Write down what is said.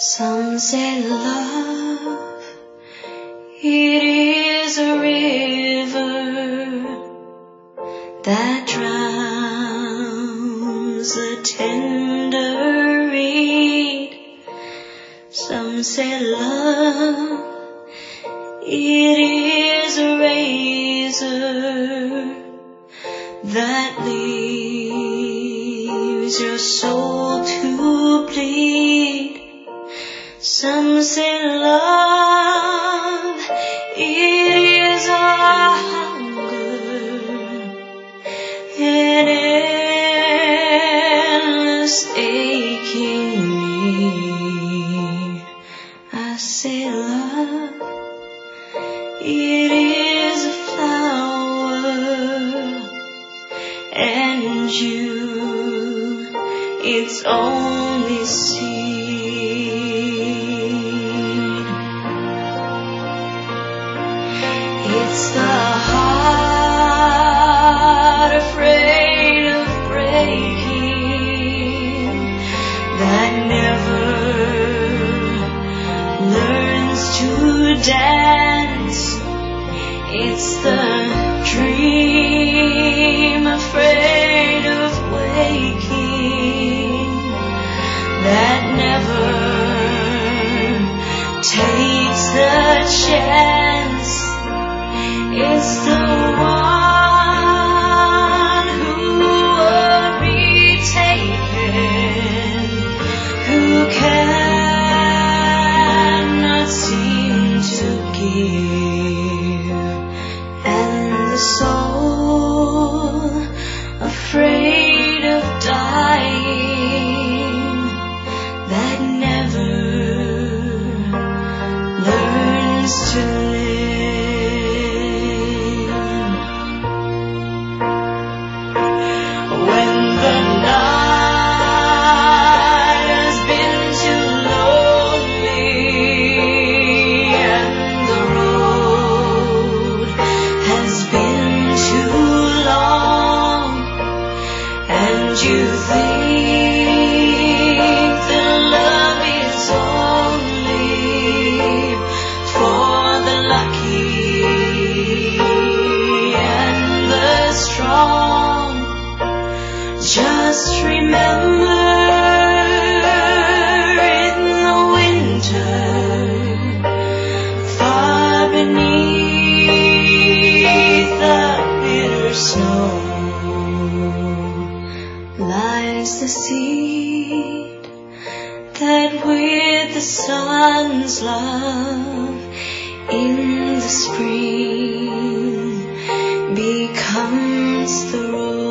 Some say love, it is a river that drowns the tender reed. Some say love, it is a razor that leaves your soul to bleed. Some say love, it is a hunger, an endless aching need. I say love, it is a flower, and you, its only seed. It's the heart afraid of breaking that never learns to dance. It's the dream afraid of waking that never takes the chance. It's the one who would be taken, who cannot seem to give, and the soul afraid of dying that never learns to live. When the night has been too lonely and the road has been too long, and you think that love is only for the lucky and the strong, just remember in the winter, far beneath the bitter snow, lies the seed that with the sun's love in the spring becomes the rose.